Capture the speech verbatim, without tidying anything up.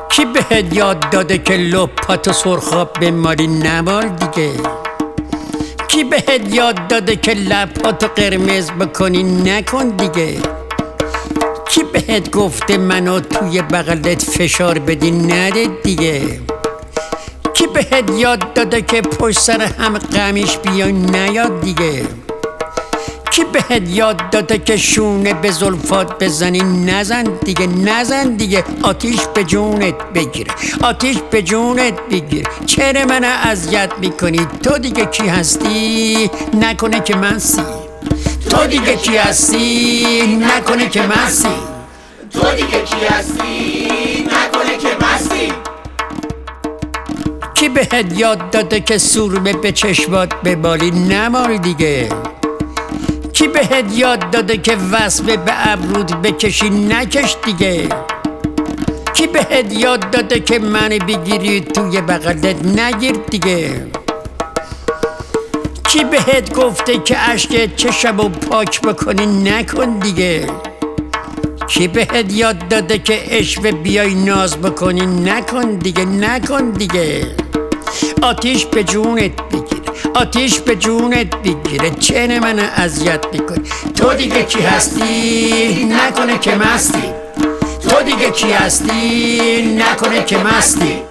کی بهت یاد داده که لپاتو سرخاب بماری نمال دیگه؟ کی بهت یاد داده که لپاتو قرمز بکنی نکن دیگه؟ کی بهت گفته منو توی بغلت فشار بدی نده دیگه؟ کی بهت یاد داده که پشت سر هم قمیش بیای نیاد دیگه؟ کی بهت یاد داده که شونه به زلفات بزنی نزن دیگه؟ نزن دیگه، آتیش به جونت بگیره، آتیش به جونت بگیره. چرا منو اذیت میکنی؟ تو دیگه کی هستی؟ نکنه که منسی. تو دیگه کی هستی؟ نکنه که منسی. تو دیگه کی هستی؟ نکنه که مستی. کی بهت یاد داده که سرمه به چشمات ببالی نمال دیگه؟ کی بهت یاد داده که وصفه به ابرود بکشی نکش دیگه؟ کی بهت یاد داده که من بگیری توی بغلت نگیر دیگه؟ کی بهت گفته که اشک چشمو پاک بکنی نکن دیگه؟ کی بهت یاد داده که عشوه بیای ناز بکنی نکن دیگه؟ نکن دیگه، آتیش به جونت بگیره، آتیش به جونت بگیره. چنه منو اذیت میکنی؟ تو دیگه کی هستی؟ نکنه که مستی. تو دیگه کی هستی؟ نکنه که مستی.